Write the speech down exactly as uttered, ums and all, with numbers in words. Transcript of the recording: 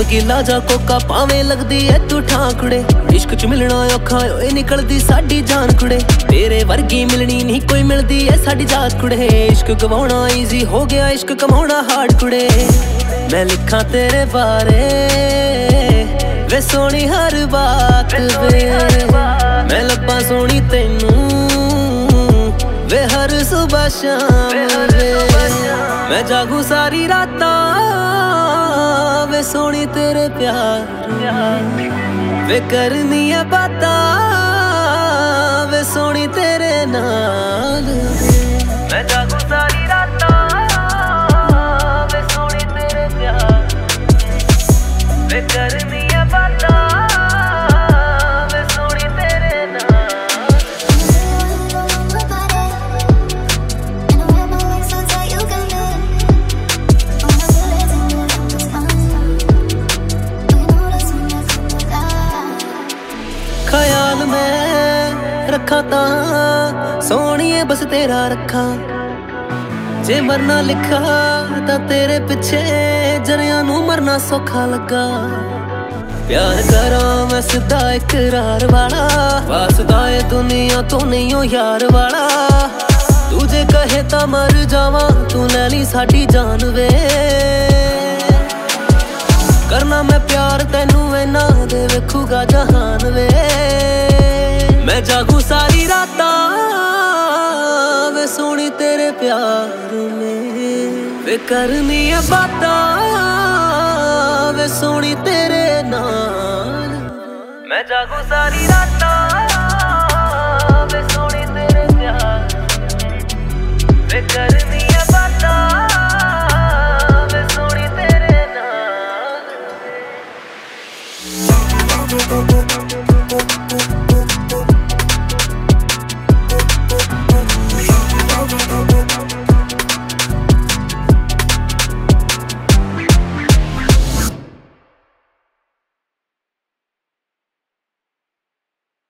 गिला जा कोका पावे लगदी है तू ठाकुड़े। इश्क च मिलना औखा ओए निकलदी साडी जान कुड़े। तेरे वर्गी मिलनी नहीं कोई मिलदी है साडी जात कुड़े। इश्क गवाउणा ईजी हो गया इश्क कमाउणा हार्ड कुड़े। मैं लिखा तेरे बारे वे सोनी हर बात वे, मैं लब्बा सोनी तेनू वे हर सुबह शाम वे। मैं जागू सारी रातां वे सोनी तेरे प्यार वे, करनी है बातां वे सोनी तेरे नाल। मैं जागू सारी रातां वे सोनी तेरे प्यार वे, करनी है बातां वे सोनी तेरे नाल। ख्याल मैं रखा ता सोनिए बस तेरा रखा, जे मरना लिखा ता तेरे पिछे जरिया नू मरना सौखा लगा। प्यार करा मैं सिद्धा इकरार वाला, वासदा है दुनिया तो नहीं हो यार वाला। तू जे कहे ता मर जावा तू ले ली साडी जान वे, करना मैं प्यार तेनू इना दे वेखूगा जहान वे। मैं जागू सारी रातां वे सोनी तेरे प्यार में वे, करनी है बातां वे सोनी तेरे नाल। मैं जागू सारी रातां वे सोनी तेरे प्यार वे, करनी है बातां वे सोनी तेरे नाल।